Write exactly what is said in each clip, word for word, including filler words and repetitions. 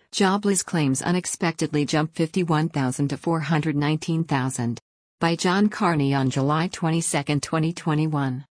Jobless claims unexpectedly jump fifty-one thousand to four hundred nineteen thousand. By John Carney on July twenty-second, twenty twenty-one.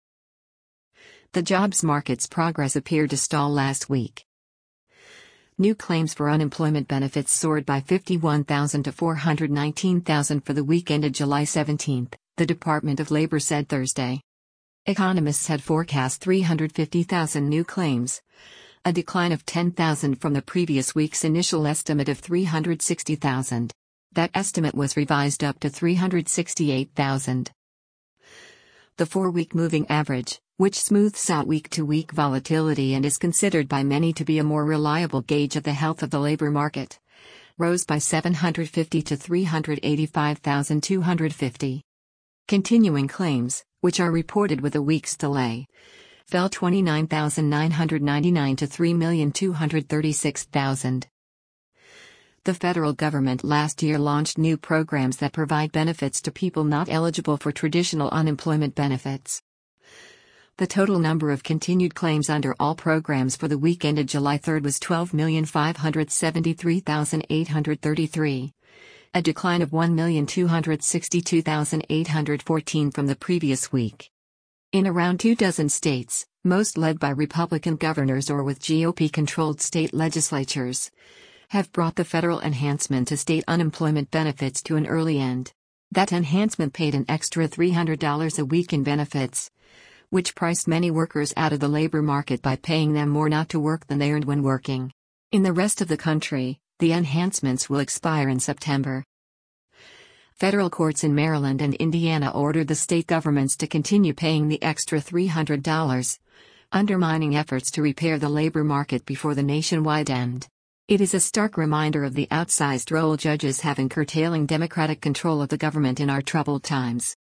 The jobs market's progress appeared to stall last week. New claims for unemployment benefits soared by fifty-one thousand to four hundred nineteen thousand for the week ended July seventeenth, the Department of Labor said Thursday. Economists had forecast three hundred fifty thousand new claims, a decline of ten thousand from the previous week's initial estimate of three hundred sixty thousand. That estimate was revised up to three hundred sixty-eight thousand. The four-week moving average, which smooths out week-to-week volatility and is considered by many to be a more reliable gauge of the health of the labor market, rose by seven hundred fifty to three hundred eighty-five thousand two hundred fifty. Continuing claims, which are reported with a week's delay, fell twenty-nine thousand nine hundred ninety-nine to three million two hundred thirty-six thousand. The federal government last year launched new programs that provide benefits to people not eligible for traditional unemployment benefits. The total number of continued claims under all programs for the week ended July third was twelve million five hundred seventy-three thousand eight hundred thirty-three, a decline of one million two hundred sixty-two thousand eight hundred fourteen from the previous week. In around two dozen states, most led by Republican governors or with G O P-controlled state legislatures, have brought the federal enhancement to state unemployment benefits to an early end. That enhancement paid an extra three hundred dollars a week in benefits, which priced many workers out of the labor market by paying them more not to work than they earned when working. In the rest of the country, the enhancements will expire in September. Federal courts in Maryland and Indiana ordered the state governments to continue paying the extra three hundred dollars, undermining efforts to repair the labor market before the nationwide end. It is a stark reminder of the outsized role judges have in curtailing Democratic control of the government in our troubled times.